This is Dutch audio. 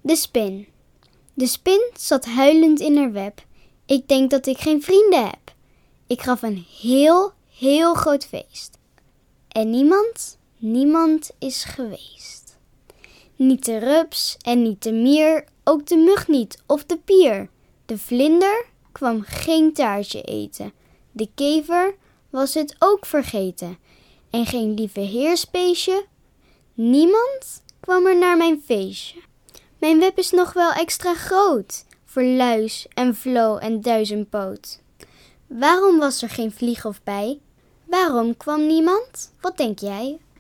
De spin. De spin zat huilend in haar web. Ik denk dat ik geen vrienden heb. Ik gaf een heel groot feest. En niemand is geweest. Niet de rups en niet de mier, ook de mug niet of de pier. De vlinder kwam geen taartje eten. De kever was het ook vergeten. En geen lieve heersbeestje. Niemand kwam er naar mijn feestje. Mijn web is nog wel extra groot, voor luis en vlo en duizendpoot. Waarom was er geen vlieg of bij? Waarom kwam niemand? Wat denk jij?